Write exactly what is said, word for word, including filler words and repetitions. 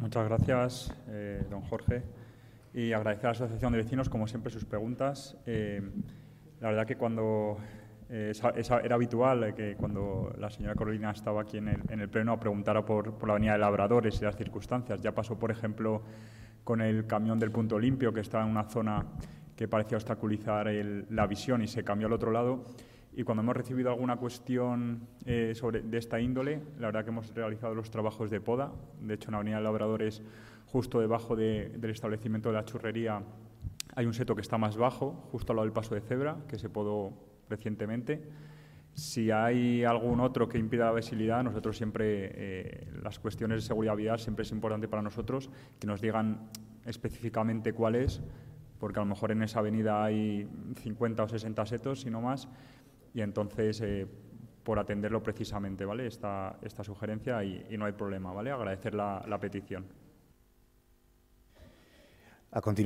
Muchas gracias, eh, don Jorge. Y agradecer a la Asociación de Vecinos, como siempre, sus preguntas. Eh, la verdad que cuando eh, esa, esa era habitual que cuando la señora Carolina estaba aquí en el, en el Pleno preguntara por, por la avenida de Labradores y las circunstancias. Ya pasó, por ejemplo, con el camión del Punto Limpio, que estaba en una zona que parecía obstaculizar el, la visión y se cambió al otro lado. Y cuando hemos recibido alguna cuestión eh, sobre, de esta índole, la verdad que hemos realizado los trabajos de poda. De hecho, en la avenida de Labradores, justo debajo de, del establecimiento de la churrería, hay un seto que está más bajo, justo al lado del paso de cebra, que se podó recientemente. Si hay algún otro que impida la visibilidad, nosotros siempre, eh, las cuestiones de seguridad vial, siempre es importante para nosotros que nos digan específicamente cuál es, porque a lo mejor en esa avenida hay cincuenta o sesenta setos, si no más, y entonces, eh, por atenderlo precisamente, ¿vale?, esta, esta sugerencia y, y no hay problema, ¿vale? Agradecer la, la petición. A continuación.